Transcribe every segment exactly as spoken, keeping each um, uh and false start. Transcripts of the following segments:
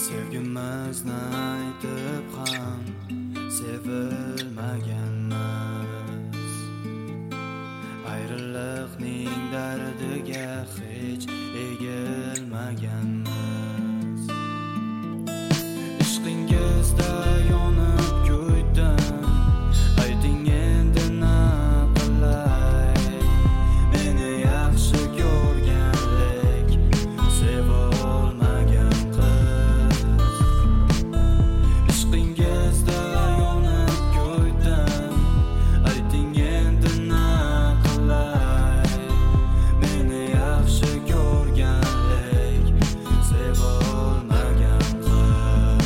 Sevgimizni aytib ham sevilmaganmiz. Ayriliqning dardiga hech egilmaganmiz. Ishqingizda yonib kuydim, ayting endi na qilay. Meni yaxshi ko'rganlik sevolmagan qiz. Ishqingizda yonib kuydim, ayting endi na qilay. Meni yaxshi ko'rganlik sevolmagan qiz.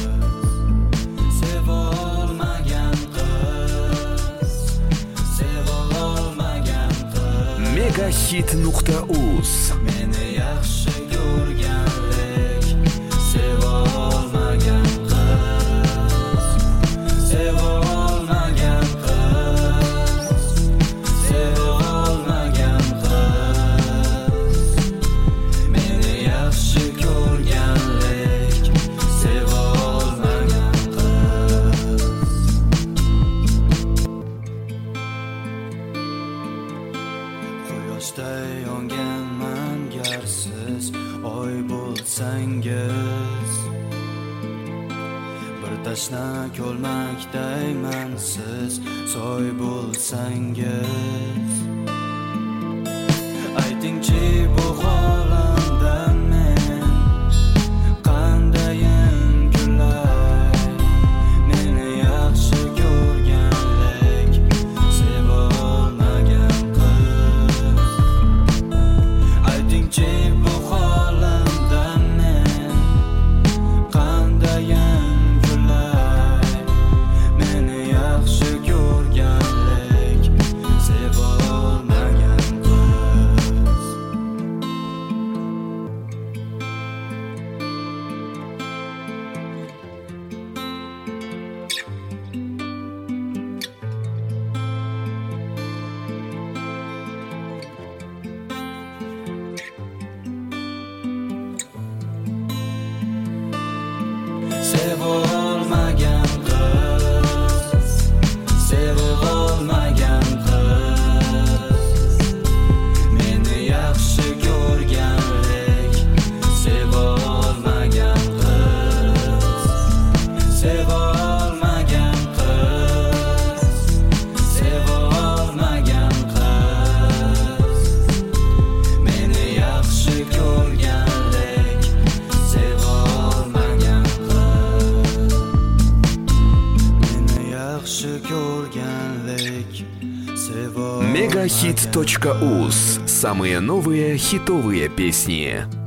Sevolmagan qiz. Sevolmagan qiz. Megahit nuqta uz Meni yaxshi ko'rganlik sevolmagan qiz. Sevolmagan qiz. Sevolmagan qiz. Meni yaxshi ko'rganlik sevolmagan qiz. Quyoshday yonganman gar siz oy bo'lsangiz. Bir tashna ko'lmakdayman siz soy bo'lsangiz. Aytingchi bu holamda men qandayin kulay. Meni yaxshi ko'rganlik sevolmagan qiz. Aytingchi bu holamda men qandayin kulay. Meni yaxshi ko'rganlik sevolmagan qiz. Sevolmagan qiz. Sevolmagan qiz. Meni yaxshi ko'rganlik sevolmagan qiz. Sevolmagan qiz. Sevolmagan qiz. Meni yaxshi ko'rganlik sevolmagan qiz. Meni yaxshi ko'rganlik sevolmagan Megahit точка uz. Самые новые хитовые песни.